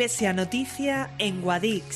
Iglesia Noticia en Guadix.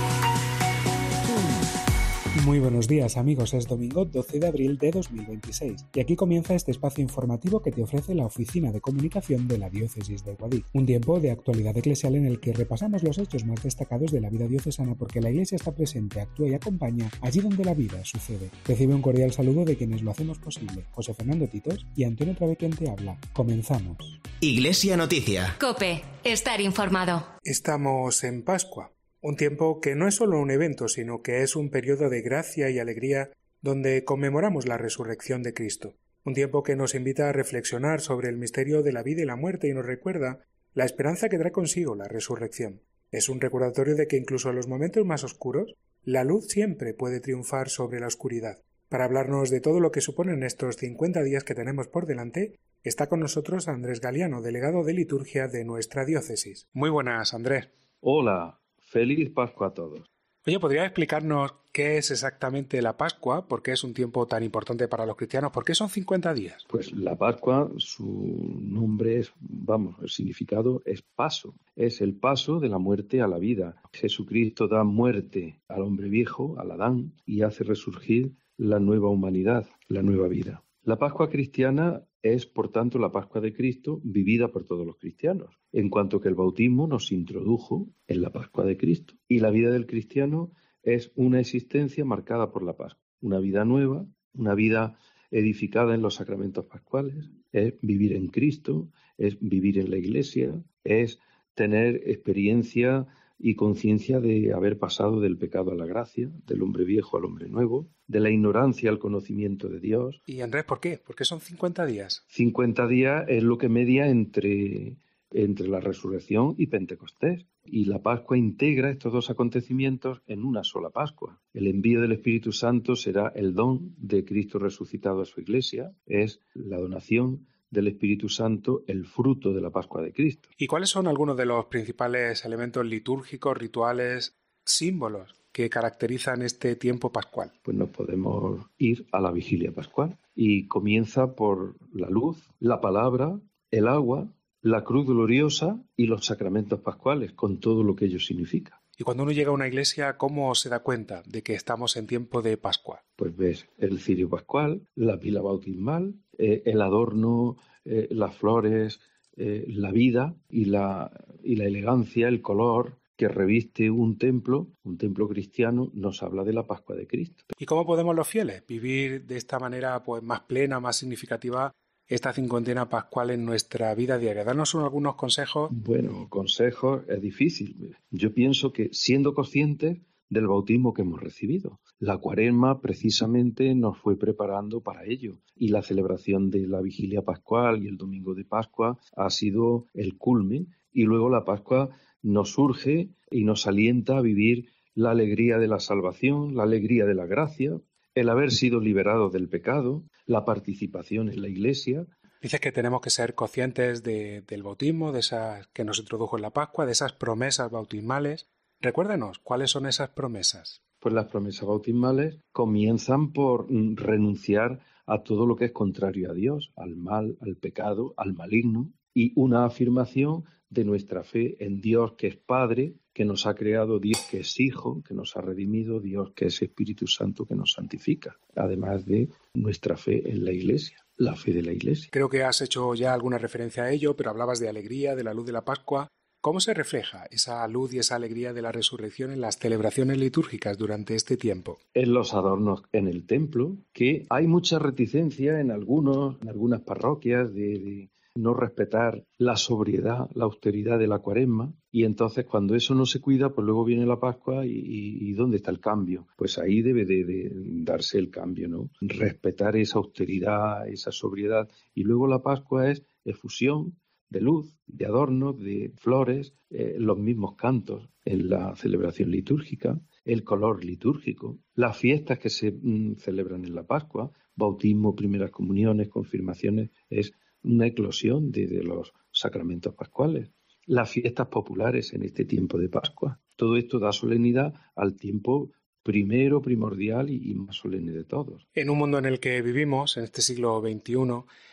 Muy buenos días amigos, es domingo 12 de abril de 2026 y aquí comienza este espacio informativo que te ofrece la Oficina de Comunicación de la Diócesis de Guadix. Un tiempo de actualidad eclesial en el que repasamos los hechos más destacados de la vida diocesana porque la Iglesia está presente, actúa y acompaña allí donde la vida sucede. Recibe un cordial saludo de quienes lo hacemos posible, José Fernando Titos y Antonio Travé quien te habla. Comenzamos. Iglesia Noticia. COPE. Estar informado. Estamos en Pascua. Un tiempo que no es solo un evento, sino que es un periodo de gracia y alegría donde conmemoramos la resurrección de Cristo. Un tiempo que nos invita a reflexionar sobre el misterio de la vida y la muerte y nos recuerda la esperanza que trae consigo la resurrección. Es un recordatorio de que incluso en los momentos más oscuros, la luz siempre puede triunfar sobre la oscuridad. Para hablarnos de todo lo que suponen estos 50 días que tenemos por delante, está con nosotros Andrés Galiano, delegado de liturgia de nuestra diócesis. Muy buenas, Andrés. Hola. Feliz Pascua a todos. Oye, ¿podrías explicarnos qué es exactamente la Pascua? ¿Por qué es un tiempo tan importante para los cristianos? ¿Por qué son 50 días? Pues la Pascua, su nombre es, el significado es paso. Es el paso de la muerte a la vida. Jesucristo da muerte al hombre viejo, al Adán, y hace resurgir la nueva humanidad, la nueva vida. La Pascua cristiana es, por tanto, la Pascua de Cristo vivida por todos los cristianos, en cuanto que el bautismo nos introdujo en la Pascua de Cristo. Y la vida del cristiano es una existencia marcada por la Pascua, una vida nueva, una vida edificada en los sacramentos pascuales, es vivir en Cristo, es vivir en la Iglesia, es tener experiencia y conciencia de haber pasado del pecado a la gracia, del hombre viejo al hombre nuevo, de la ignorancia al conocimiento de Dios. Y Andrés, ¿por qué? ¿Por qué son 50 días? 50 días es lo que media entre la resurrección y Pentecostés. Y la Pascua integra estos dos acontecimientos en una sola Pascua. El envío del Espíritu Santo será el don de Cristo resucitado a su Iglesia, es la donación del Espíritu Santo, el fruto de la Pascua de Cristo. ¿Y cuáles son algunos de los principales elementos litúrgicos, rituales, símbolos que caracterizan este tiempo pascual? Pues nos podemos ir a la vigilia pascual y comienza por la luz, la palabra, el agua, la cruz gloriosa y los sacramentos pascuales, con todo lo que ello significa. Y cuando uno llega a una iglesia, ¿cómo se da cuenta de que estamos en tiempo de Pascua? Pues ves el cirio pascual, la pila bautismal, el adorno, las flores, la vida y la elegancia, el color que reviste un templo cristiano, nos habla de la Pascua de Cristo. ¿Y cómo podemos los fieles vivir de esta manera pues más plena, más significativa esta cincuentena pascual en nuestra vida diaria? Danos algunos consejos. Bueno, consejos es difícil. Yo pienso que siendo conscientes del bautismo que hemos recibido. La Cuaresma precisamente nos fue preparando para ello y la celebración de la vigilia pascual y el domingo de Pascua ha sido el culmen y luego la Pascua nos surge y nos alienta a vivir la alegría de la salvación, la alegría de la gracia, el haber sido liberados del pecado, la participación en la Iglesia. Dices que tenemos que ser conscientes del bautismo, de esas que nos introdujo en la Pascua, de esas promesas bautismales. Recuérdanos, ¿cuáles son esas promesas? Pues las promesas bautismales comienzan por renunciar a todo lo que es contrario a Dios, al mal, al pecado, al maligno, y una afirmación de nuestra fe en Dios que es Padre, que nos ha creado, Dios que es Hijo, que nos ha redimido, Dios que es Espíritu Santo, que nos santifica, además de nuestra fe en la Iglesia, la fe de la Iglesia. Creo que has hecho ya alguna referencia a ello, pero hablabas de alegría, de la luz de la Pascua. ¿Cómo se refleja esa luz y esa alegría de la resurrección en las celebraciones litúrgicas durante este tiempo? En los adornos en el templo, que hay mucha reticencia en algunas parroquias de no respetar la sobriedad, la austeridad de la Cuaresma, y entonces cuando eso no se cuida, pues luego viene la Pascua y ¿dónde está el cambio? Pues ahí debe de darse el cambio, ¿no? Respetar esa austeridad, esa sobriedad, y luego la Pascua es efusión de luz, de adornos, de flores, los mismos cantos en la celebración litúrgica, el color litúrgico, las fiestas que se celebran en la Pascua, bautismo, primeras comuniones, confirmaciones, es una eclosión de los sacramentos pascuales, las fiestas populares en este tiempo de Pascua. Todo esto da solemnidad al tiempo primero, primordial y más solemne de todos. En un mundo en el que vivimos, en este siglo XXI,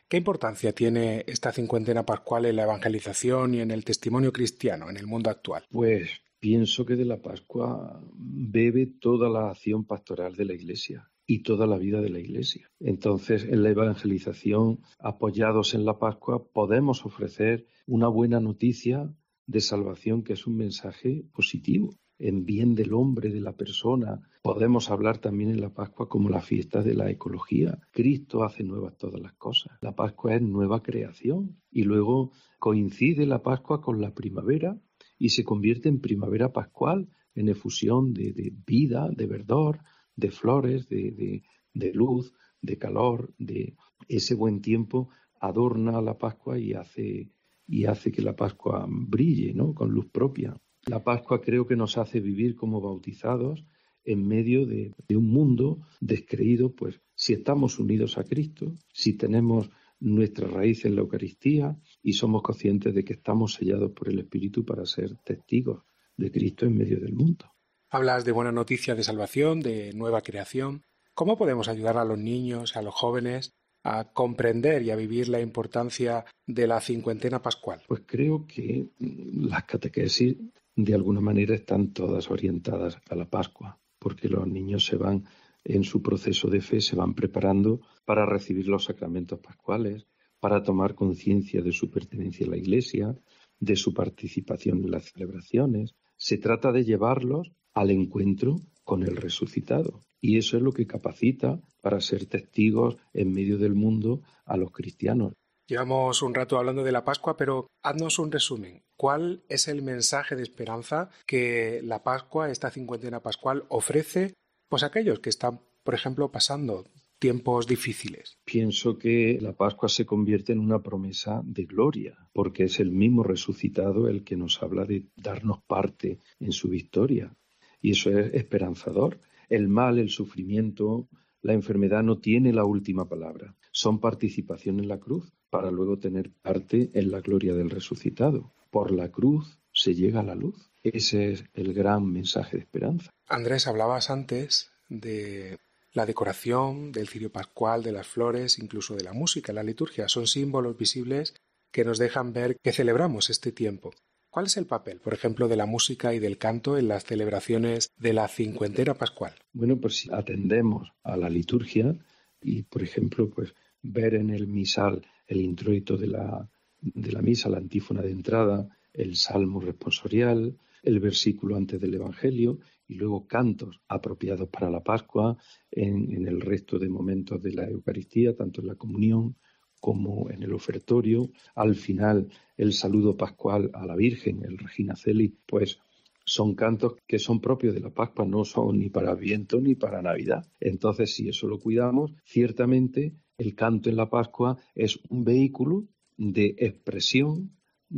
¿Qué importancia tiene esta cincuentena pascual en la evangelización y en el testimonio cristiano en el mundo actual? Pues pienso que de la Pascua bebe toda la acción pastoral de la Iglesia y toda la vida de la Iglesia. Entonces, en la evangelización, apoyados en la Pascua, podemos ofrecer una buena noticia de salvación, que es un mensaje positivo, en bien del hombre, de la persona. Podemos hablar también en la Pascua como la fiesta de la ecología. Cristo hace nuevas todas las cosas. La Pascua es nueva creación. Y luego coincide la Pascua con la primavera y se convierte en primavera pascual, en efusión de vida, de verdor, de flores, de luz, de calor, de ese buen tiempo adorna la Pascua y hace que la Pascua brille, ¿no?, con luz propia. La Pascua creo que nos hace vivir como bautizados en medio de un mundo descreído, pues si estamos unidos a Cristo, si tenemos nuestra raíz en la Eucaristía y somos conscientes de que estamos sellados por el Espíritu para ser testigos de Cristo en medio del mundo. Hablas de buena noticia de salvación, de nueva creación. ¿Cómo podemos ayudar a los niños, a los jóvenes, a comprender y a vivir la importancia de la cincuentena pascual? Pues creo que las catequesis de alguna manera están todas orientadas a la Pascua, porque los niños se van, en su proceso de fe, se van preparando para recibir los sacramentos pascuales, para tomar conciencia de su pertenencia a la Iglesia, de su participación en las celebraciones. Se trata de llevarlos al encuentro con el resucitado. Y eso es lo que capacita para ser testigos en medio del mundo a los cristianos. Llevamos un rato hablando de la Pascua, pero haznos un resumen. ¿Cuál es el mensaje de esperanza que la Pascua, esta cincuentena pascual, ofrece pues a aquellos que están, por ejemplo, pasando tiempos difíciles? Pienso que la Pascua se convierte en una promesa de gloria, porque es el mismo resucitado el que nos habla de darnos parte en su victoria. Y eso es esperanzador. El mal, el sufrimiento, la enfermedad no tiene la última palabra. Son participación en la cruz para luego tener parte en la gloria del resucitado. Por la cruz se llega a la luz. Ese es el gran mensaje de esperanza. Andrés, hablabas antes de la decoración, del cirio pascual, de las flores, incluso de la música, la liturgia. Son símbolos visibles que nos dejan ver que celebramos este tiempo. ¿Cuál es el papel, por ejemplo, de la música y del canto en las celebraciones de la cincuentena pascual? Bueno, pues si atendemos a la liturgia y, por ejemplo, pues ver en el misal el introito de la misa, la antífona de entrada, el salmo responsorial, el versículo antes del Evangelio y luego cantos apropiados para la Pascua en el resto de momentos de la Eucaristía, tanto en la comunión como en el ofertorio. Al final, el saludo pascual a la Virgen, el Regina Celi, pues son cantos que son propios de la Pascua, no son ni para Adviento ni para Navidad. Entonces, si eso lo cuidamos, ciertamente el canto en la Pascua es un vehículo de expresión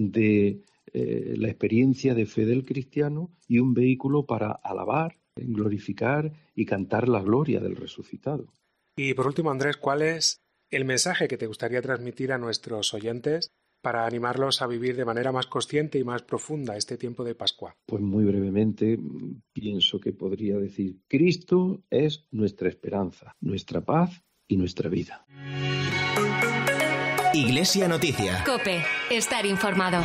de la experiencia de fe del cristiano y un vehículo para alabar, glorificar y cantar la gloria del resucitado. Y por último, Andrés, ¿cuál es el mensaje que te gustaría transmitir a nuestros oyentes para animarlos a vivir de manera más consciente y más profunda este tiempo de Pascua? Pues muy brevemente pienso que podría decir: Cristo es nuestra esperanza, nuestra paz y nuestra vida. Iglesia Noticia. COPE. Estar informado.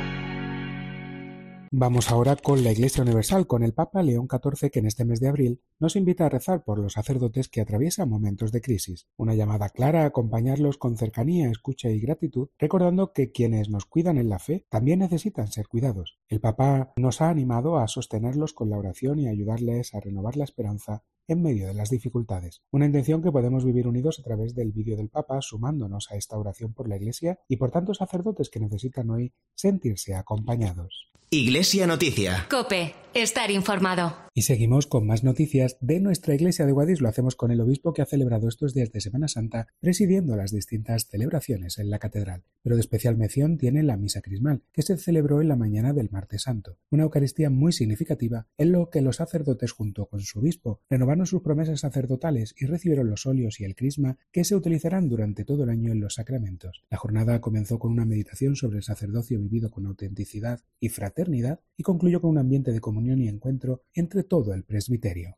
Vamos ahora con la Iglesia Universal, con el Papa León XIV, que en este mes de abril nos invita a rezar por los sacerdotes que atraviesan momentos de crisis. Una llamada clara a acompañarlos con cercanía, escucha y gratitud, recordando que quienes nos cuidan en la fe también necesitan ser cuidados. El Papa nos ha animado a sostenerlos con la oración y ayudarles a renovar la esperanza en medio de las dificultades. Una intención que podemos vivir unidos a través del vídeo del Papa, sumándonos a esta oración por la Iglesia y por tantos sacerdotes que necesitan hoy sentirse acompañados. Iglesia Noticia. COPE. Estar informado. Y seguimos con más noticias de nuestra Iglesia de Guadix. Lo hacemos con el obispo que ha celebrado estos días de Semana Santa, presidiendo las distintas celebraciones en la catedral. Pero de especial mención tiene la misa crismal, que se celebró en la mañana del Martes Santo. Una Eucaristía muy significativa en lo que los sacerdotes, junto con su obispo, renovaron sus promesas sacerdotales y recibieron los óleos y el crisma que se utilizarán durante todo el año en los sacramentos. La jornada comenzó con una meditación sobre el sacerdocio vivido con autenticidad y fraternidad y concluyó con un ambiente de comunión y encuentro entre todo el presbiterio.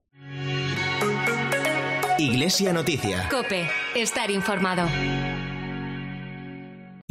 Iglesia Noticia. COPE. Estar informado.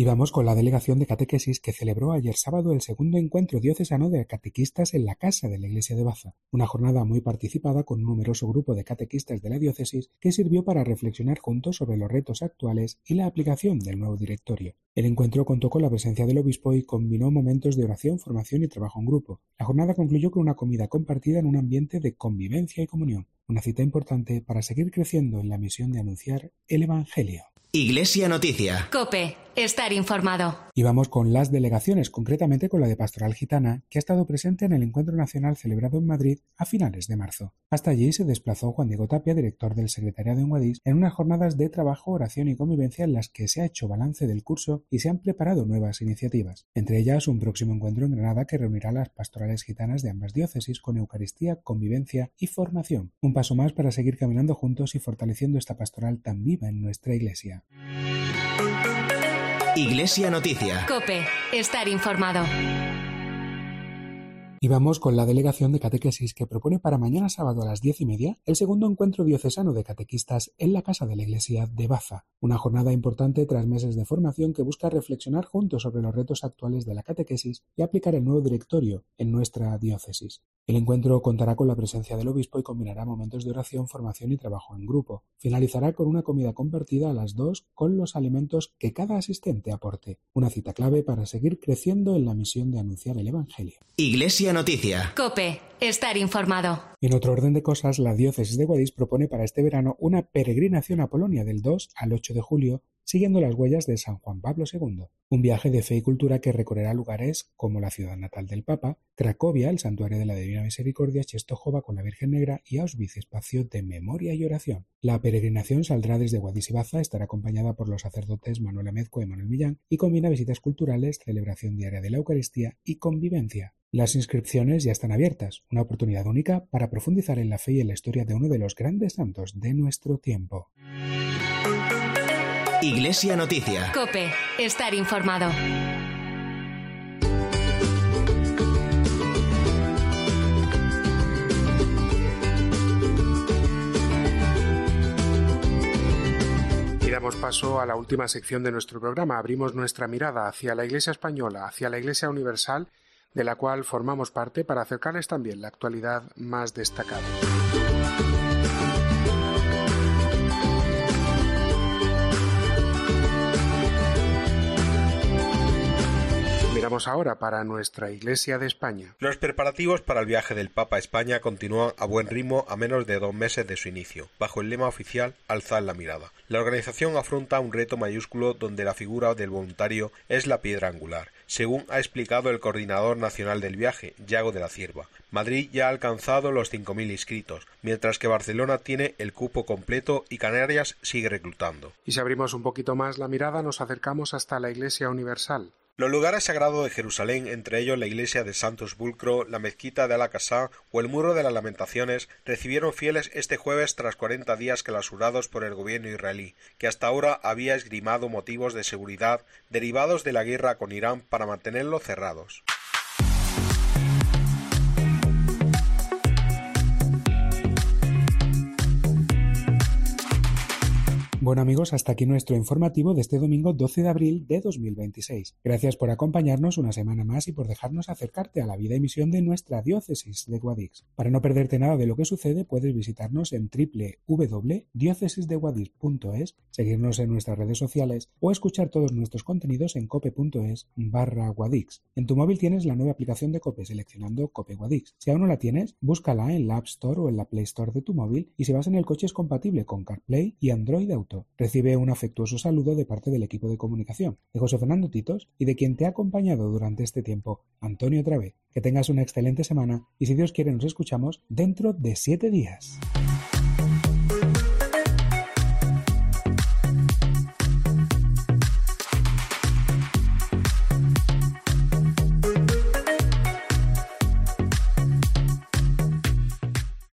Y vamos con la delegación de catequesis que celebró ayer sábado el segundo encuentro diocesano de catequistas en la casa de la iglesia de Baza, una jornada muy participada con un numeroso grupo de catequistas de la diócesis que sirvió para reflexionar juntos sobre los retos actuales y la aplicación del nuevo directorio. El encuentro contó con la presencia del obispo y combinó momentos de oración, formación y trabajo en grupo. La jornada concluyó con una comida compartida en un ambiente de convivencia y comunión, una cita importante para seguir creciendo en la misión de anunciar el Evangelio. Iglesia Noticia. COPE. Estar informado. Y vamos con las delegaciones, concretamente con la de Pastoral Gitana, que ha estado presente en el Encuentro Nacional celebrado en Madrid a finales de marzo. Hasta allí se desplazó Juan Diego Tapia, director del Secretariado en Guadix, en unas jornadas de trabajo, oración y convivencia en las que se ha hecho balance del curso y se han preparado nuevas iniciativas. Entre ellas, un próximo encuentro en Granada que reunirá a las pastorales gitanas de ambas diócesis con Eucaristía, convivencia y formación. Un paso más para seguir caminando juntos y fortaleciendo esta pastoral tan viva en nuestra Iglesia. Iglesia Noticia. COPE. Estar informado. Y vamos con la delegación de catequesis que propone para mañana sábado a las 10:30 el segundo encuentro diocesano de catequistas en la casa de la iglesia de Baza, una jornada importante tras meses de formación que busca reflexionar juntos sobre los retos actuales de la catequesis y aplicar el nuevo directorio en nuestra diócesis. El encuentro contará con la presencia del obispo y combinará momentos de oración, formación y trabajo en grupo. Finalizará con una comida compartida a las 2 con los alimentos que cada asistente aporte, una cita clave para seguir creciendo en la misión de anunciar el Evangelio. Iglesia Noticia. COPE. Estar informado. En otro orden de cosas, la diócesis de Guadix propone para este verano una peregrinación a Polonia del 2 al 8 de julio, siguiendo las huellas de San Juan Pablo II. Un viaje de fe y cultura que recorrerá lugares como la ciudad natal del Papa, Cracovia, el santuario de la Divina Misericordia, Czestochowa con la Virgen Negra y Auschwitz, espacio de memoria y oración. La peregrinación saldrá desde Guadix y Baza, estará acompañada por los sacerdotes Manuel Amezcua y Manuel Millán y combina visitas culturales, celebración diaria de la Eucaristía y convivencia. Las inscripciones ya están abiertas, una oportunidad única para profundizar en la fe y en la historia de uno de los grandes santos de nuestro tiempo. Iglesia Noticia. COPE. Estar informado. Y damos paso a la última sección de nuestro programa. Abrimos nuestra mirada hacia la Iglesia española, hacia la Iglesia universal, de la cual formamos parte para acercarles también la actualidad más destacada. Miramos ahora para nuestra Iglesia de España. Los preparativos para el viaje del Papa a España continúan a buen ritmo a menos de 2 meses de su inicio, bajo el lema oficial Alzad la mirada. La organización afronta un reto mayúsculo donde la figura del voluntario es la piedra angular, según ha explicado el coordinador nacional del viaje, Yago de la Cierva. Madrid ya ha alcanzado los 5.000 inscritos, mientras que Barcelona tiene el cupo completo y Canarias sigue reclutando. Y si abrimos un poquito más la mirada, nos acercamos hasta la Iglesia universal. Los lugares sagrados de Jerusalén, entre ellos la iglesia de Santo Sepulcro, la mezquita de Al-Aqsa o el Muro de las Lamentaciones, recibieron fieles este jueves tras 40 días clausurados por el gobierno israelí, que hasta ahora había esgrimado motivos de seguridad derivados de la guerra con Irán para mantenerlos cerrados. Bueno amigos, hasta aquí nuestro informativo de este domingo 12 de abril de 2026. Gracias por acompañarnos una semana más y por dejarnos acercarte a la vida y misión de nuestra diócesis de Guadix. Para no perderte nada de lo que sucede, puedes visitarnos en www.diocesisdeguadix.es, seguirnos en nuestras redes sociales o escuchar todos nuestros contenidos en cope.es/Guadix. En tu móvil tienes la nueva aplicación de Cope seleccionando Cope Guadix. Si aún no la tienes, búscala en la App Store o en la Play Store de tu móvil y si vas en el coche es compatible con CarPlay y Android Auto. Recibe un afectuoso saludo de parte del equipo de comunicación, de José Fernando Titos y de quien te ha acompañado durante este tiempo, Antonio Travé. Que tengas una excelente semana y si Dios quiere nos escuchamos dentro de 7 días.